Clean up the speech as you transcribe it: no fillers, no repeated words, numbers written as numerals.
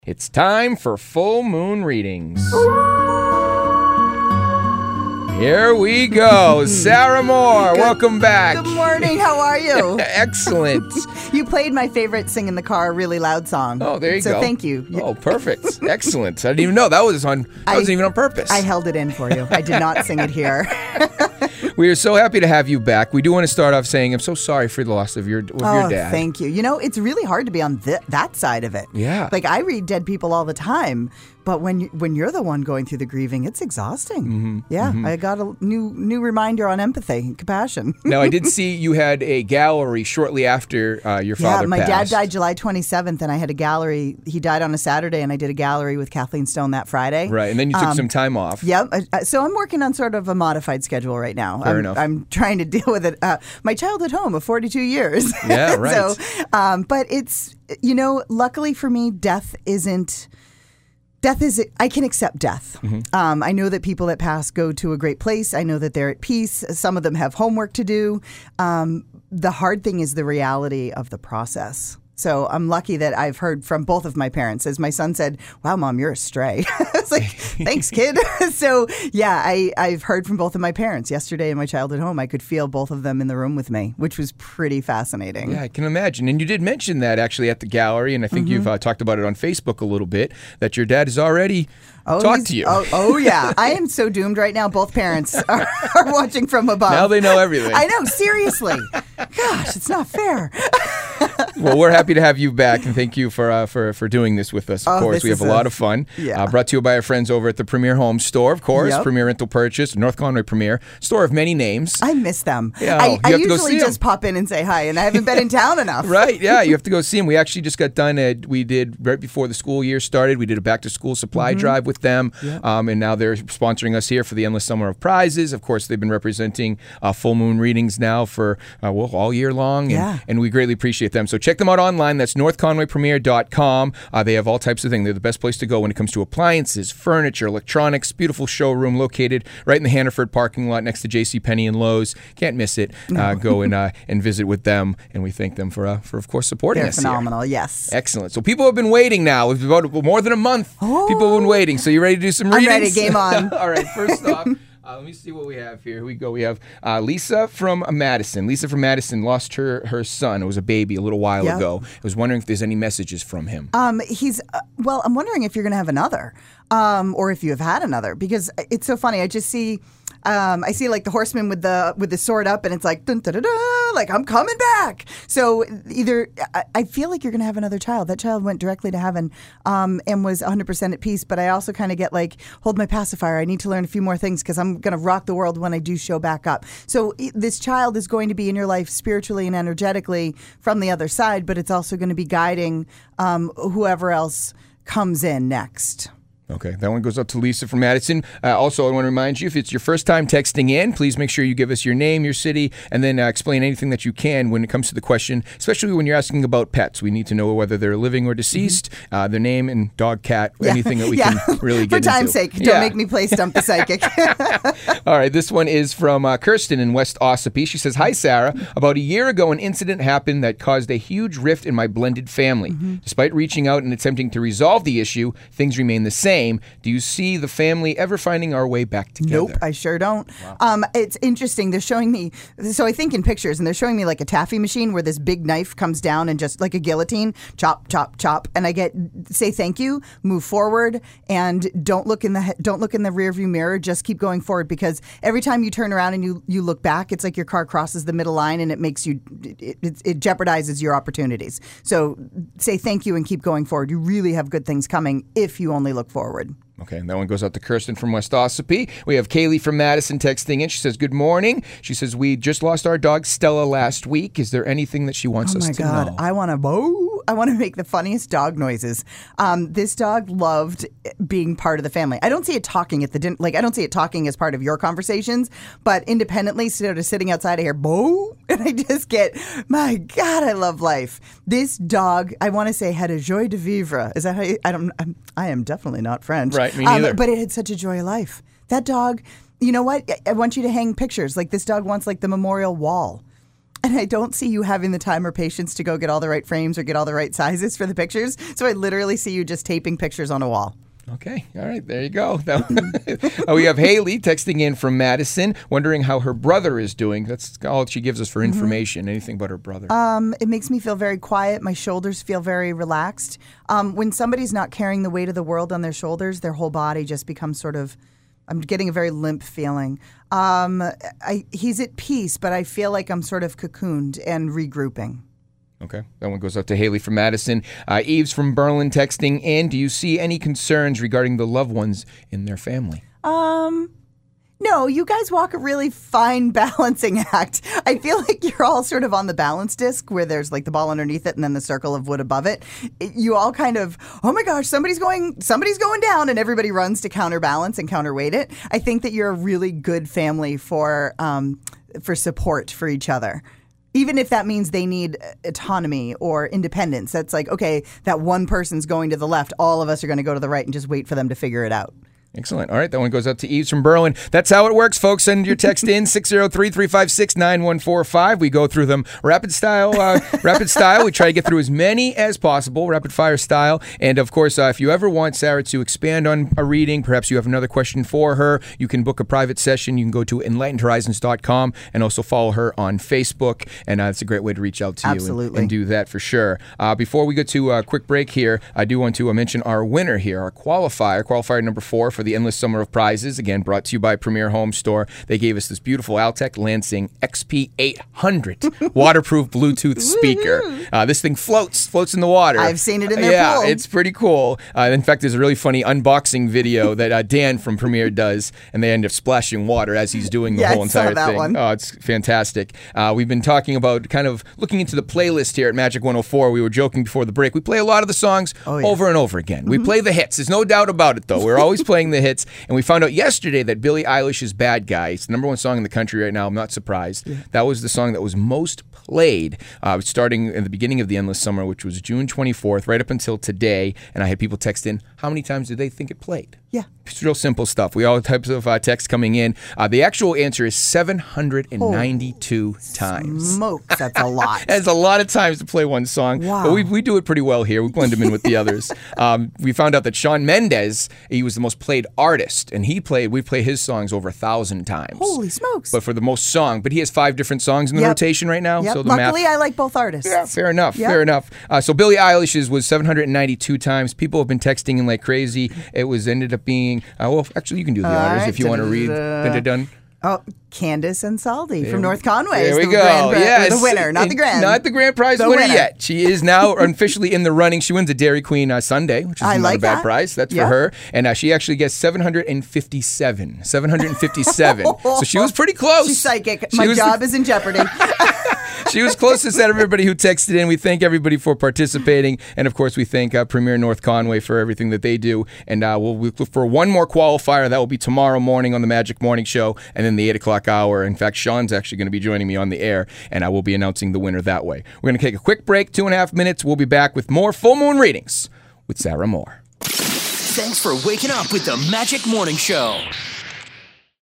It's time for full moon readings. Here we go. Sarah Moore, welcome back. Good morning. How are you? Excellent. You played my favorite Sing in the Car really loud song. Oh, there you go. So thank you. Oh, perfect. Excellent. I didn't even know that wasn't even on purpose. I held it in for you. I did not sing it here. We are so happy to have you back. We do want to start off saying I'm so sorry for the loss of your dad. Thank you. You know, it's really hard to be on that side of it. Yeah. Like, I read dead people all the time, but when you're the one going through the grieving, it's exhausting. Mm-hmm. Yeah, I got a new reminder on empathy and compassion. Now, I did see you had a gallery shortly after your father passed. Yeah, my dad died July 27th, and I had a gallery. He died on a Saturday, and I did a gallery with Kathleen Stone that Friday. Right, and then you took some time off. Yep. So I'm working on sort of a modified schedule right now. Fair enough. I'm trying to deal with it. My childhood home of 42 years. Yeah, right. So, but it's, luckily for me, death is, I can accept death. Mm-hmm. I know that people that pass go to a great place. I know that they're at peace. Some of them have homework to do. The hard thing is the reality of the process. So I'm lucky that I've heard from both of my parents. As my son said, "Wow, Mom, you're a stray." I was like, "Thanks, kid." So yeah, I've heard from both of my parents. Yesterday in my childhood home, I could feel both of them in the room with me, which was pretty fascinating. Yeah, I can imagine. And you did mention that actually at the gallery, and I think you've talked about it on Facebook a little bit, that your dad has already talked to you. Oh, yeah. I am so doomed right now. Both parents are watching from above. Now they know everything. I know, seriously. Gosh, it's not fair. Well, we're happy to have you back, and thank you for doing this with us. Of course, we have a lot of fun. Yeah. Brought to you by our friends over at the Premier Home Store, of course. Yep. Premier Rental Purchase, North Conway Premier, store of many names. I miss them. Yeah, I usually just pop in and say hi, and I haven't been in town enough. Right, yeah, you have to go see them. We actually just got done. We did right before the school year started. We did a back-to-school supply drive with them, and now they're sponsoring us here for the Endless Summer of Prizes. Of course, they've been representing full moon readings now for all year long, and we greatly appreciate them. So check them out online. That's northconwaypremier.com. They have all types of things. They're the best place to go when it comes to appliances, furniture, electronics. Beautiful showroom located right in the Hannaford parking lot next to JCPenney and Lowe's. Can't miss it. Go and visit with them, and we thank them for of course supporting us. They're phenomenal. Here. Yes. Excellent. So people have been waiting now. It's about more than a month. People have been waiting. So you ready to do some readings? I'm ready. Game on. All right. First off. Let me see what we have here. Here we go. We have Lisa from Madison. Lisa from Madison lost her son. It was a baby a little while ago. I was wondering if there's any messages from him. He's I'm wondering if you're going to have another, or if you have had another, because it's so funny. I just see. I see like the horseman with the sword up, and it's like dun, dun, dun, dun, like I'm coming back. So either I feel like you're going to have another child. That child went directly to heaven, and was 100% at peace. But I also kind of get like, hold my pacifier. I need to learn a few more things because I'm going to rock the world when I do show back up. So this child is going to be in your life spiritually and energetically from the other side, but it's also going to be guiding whoever else comes in next. Okay, that one goes up to Lisa from Madison. Also, I want to remind you, if it's your first time texting in, please make sure you give us your name, your city, and then explain anything that you can when it comes to the question, especially when you're asking about pets. We need to know whether they're living or deceased, their name and dog, cat, anything that we can really get into. For time's sake, don't make me play Stump the Psychic. All right, this one is from Kirsten in West Ossipee. She says, "Hi, Sarah. About a year ago, an incident happened that caused a huge rift in my blended family. Despite reaching out and attempting to resolve the issue, things remain the same. Do you see the family ever finding our way back together?" Nope, I sure don't. Wow. It's interesting. They're showing me, so I think in pictures, and they're showing me like a taffy machine where this big knife comes down and just like a guillotine, chop, chop, chop. And I say thank you, move forward, and don't look in the rear view mirror. Just keep going forward, because every time you turn around and you look back, it's like your car crosses the middle line, and it makes you, it jeopardizes your opportunities. So say thank you and keep going forward. You really have good things coming if you only look forward. Okay, and that one goes out to Kirsten from West Ossipee. We have Kaylee from Madison texting in. She says, "Good morning." She says, "We just lost our dog Stella last week. Is there anything that she wants us to know?" Oh my God, I want to make the funniest dog noises. This dog loved being part of the family. I don't see it talking at the dinner. Like, I don't see it talking as part of your conversations, but independently, sort of sitting outside, I hear "boo," and I just get, my God, I love life. This dog, I want to say, had a joie de vivre. Is that how I am definitely not French. Right, me neither. But it had such a joy of life. That dog, you know what? I want you to hang pictures. Like, this dog wants like the memorial wall And I don't see you having the time or patience to go get all the right frames or get all the right sizes for the pictures. So I literally see you just taping pictures on a wall. Okay. All right. There you go. We have Haley texting in from Madison, wondering how her brother is doing. That's all she gives us for information. Anything but her brother. It makes me feel very quiet. My shoulders feel very relaxed. When somebody's not carrying the weight of the world on their shoulders, their whole body just becomes sort of, I'm getting a very limp feeling. He's at peace, but I feel like I'm sort of cocooned and regrouping. Okay. That one goes up to Haley from Madison. Eves from Berlin texting in. Do you see any concerns regarding the loved ones in their family? No, you guys walk a really fine balancing act. I feel like you're all sort of on the balance disc where there's like the ball underneath it and then the circle of wood above it. You all kind of, oh my gosh, somebody's going down, and everybody runs to counterbalance and counterweight it. I think that you're a really good family for support for each other. Even if that means they need autonomy or independence. That's like, okay, that one person's going to the left. All of us are going to go to the right and just wait for them to figure it out. Excellent. All right, that one goes up to Eves from Berlin. That's how it works, folks. Send your text in 603-356-9145. We go through them rapid style. We try to get through as many as possible, rapid fire style. And of course, if you ever want Sarah to expand on a reading, perhaps you have another question for her, you can book a private session. You can go to enlightenedhorizons.com and also follow her on Facebook. And that's a great way to reach out to you and do that for sure. Before we go to a quick break here, I do want to mention our winner here, our qualifier number 4 for the Endless Summer of Prizes, again brought to you by Premier Home Store. They gave us this beautiful Altec Lansing XP800 waterproof Bluetooth speaker. This thing floats in the water. I've seen it in their pool. Yeah, it's pretty cool. In fact, there's a really funny unboxing video that Dan from Premier does, and they end up splashing water as he's doing the whole entire thing. One. Oh, it's fantastic. We've been talking about kind of looking into the playlist here at Magic 104. We were joking before the break. We play a lot of the songs over and over again. We play the hits. There's no doubt about it, though. We're always playing the hits, and we found out yesterday that Billie Eilish's Bad Guy, it's the number 1 song in the country right now. I'm not surprised. Yeah. That was the song that was most played starting in the beginning of the Endless Summer, which was June 24th, right up until today, and I had people text in, how many times did they think it played? Yeah. It's real simple stuff. We all types of texts coming in. The actual answer is 792 times. Smokes, that's a lot. That's a lot of times to play one song. Wow. But we do it pretty well here. We blend them in with the others. We found out that Shawn Mendes, he was the most played artist, and we played his songs over 1,000 times. Holy smokes. But for the most song. But he has 5 different songs in the rotation right now. Yep. So the Luckily, I like both artists. Yeah, fair enough. Fair enough. So Billie Eilish's was 792 times. People have been texting in like crazy. It ended up being, well, actually, you can do the honors if you want to read. Dun. Oh, Candace and Saldi from North Conway. There we go. Yes. The winner, not the grand prize winner yet. She is now officially in the running. She wins a Dairy Queen Sundae, which is not a bad prize. That's for her. And she actually gets 757. So she was pretty close. She's psychic. My job is in jeopardy. She was closest out of everybody who texted in. We thank everybody for participating. And, of course, we thank Premier North Conway for everything that they do. And we'll look for one more qualifier. That will be tomorrow morning on the Magic Morning Show and then the 8 o'clock hour. In fact, Sean's actually going to be joining me on the air, and I will be announcing the winner that way. We're going to take a quick break, 2.5 minutes. We'll be back with more full moon readings with Sarah Moore. Thanks for waking up with the Magic Morning Show.